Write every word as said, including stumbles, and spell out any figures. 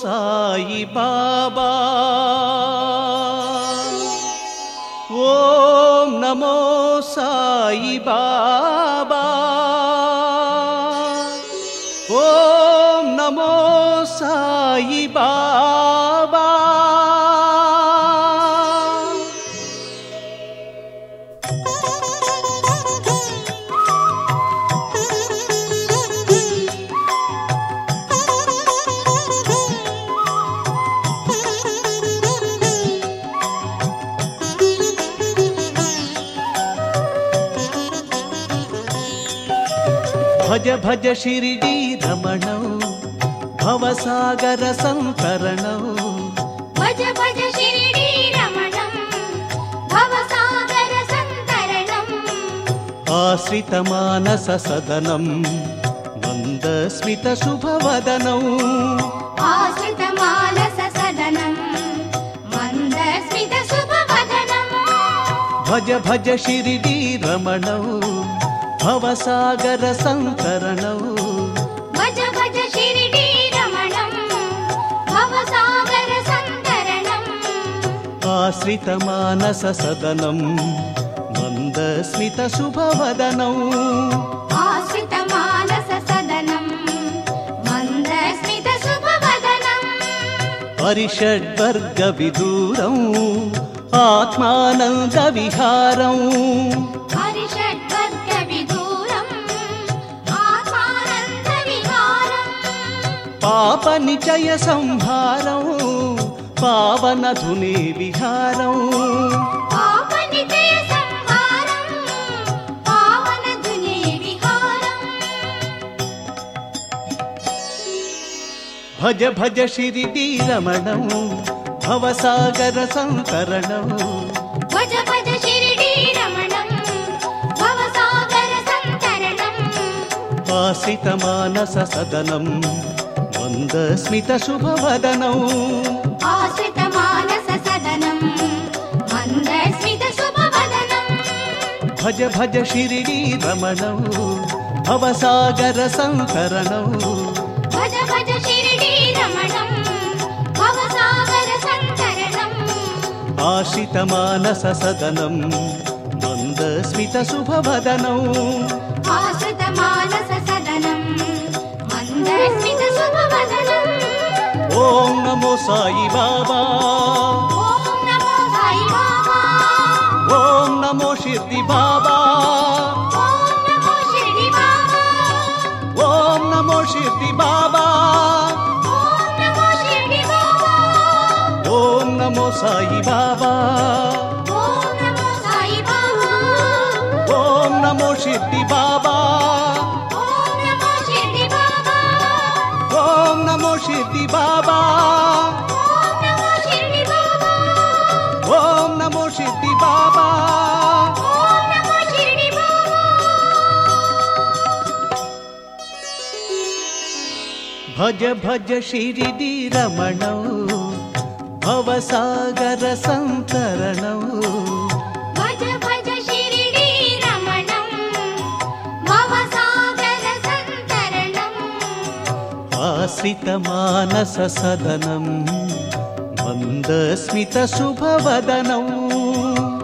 సాయి బాబా ఓం నమో సాయి బాబా ఓం నమో సాయి బాబా భజ భజ శిరిడి రమణం భవసాగర సంతరణం భజ భజ శిరిడి రమణం భవసాగర సంతరణం ఆశ్రిత మానస సదనం మందస్మిత శుభవదనం ఆశ్రిత మానస సదనం మందస్మిత శుభవదనం భజ భజ శిరిడి రమణం భవసాగర సంతరణం భజ భజ శిరిడి రమణం భవసాగర సంతరణం ఆశ్రిత మానస సదనం మందస్మిత శుభవదనం ఆశ్రిత మానస సదనం మందస్మిత శుభవదనం పరిషడ్వర్గ విదూరం ఆత్మానంద విహారం హరిషడ్వర్గ విదూరం ఆత్మానంద విహారం పాప నిచయ సంహారం పావన ధుని విహారం పాప నిచయ సంహారం పావన ధుని విహారం భజ భజ శిరిడి రమణం భవసాగర సంతరణం భజ భజ శిరిడి రమణం భవసాగర సంతరణం ఆశ్రిత మానస సదనం మందస్మిత శుభవదనం ఆశ్రిత మానస సదనం మందస్మిత శుభవదనం భజ భజ శిరిడి రమణం భవసాగర సంతరణం భజ భజ శిరిడి రమణం భవసాగర సంతరణం ఆశ్రిత మానస సదనం మందస్మిత శుభవదనం ఆశ్రిత మానస సదనం మందస్మిత శుభవదనం ఓం నమో సాయి బాబా ఓం నమో సాయి బాబా ఓం నమో షిర్డి బాబా ఓం నమో షిరిడి బాబా ఓం నమో షిర్డి బాబా ఓం నమో షిరిడి బాబా ఓం నమో సాయి బాబా ఓం నమో సాయి బాబా ఓం నమో షిర్డి బాబా ఓం నమో షిరిడి బాబా ఓం నమో షిర్డి బాబా ఓం నమో షిరిడి బాబా ఓం నమో షిర్డి బాబా ఓం నమో షిరిడి బాబా భజ భజ శిరిడి రమణం భవసాగర సంతరణం భజ భజ శిరిడి రమణం భవసాగర సంతరణం ఆశ్రిత మానస సదనం మందస్మిత శుభవదనం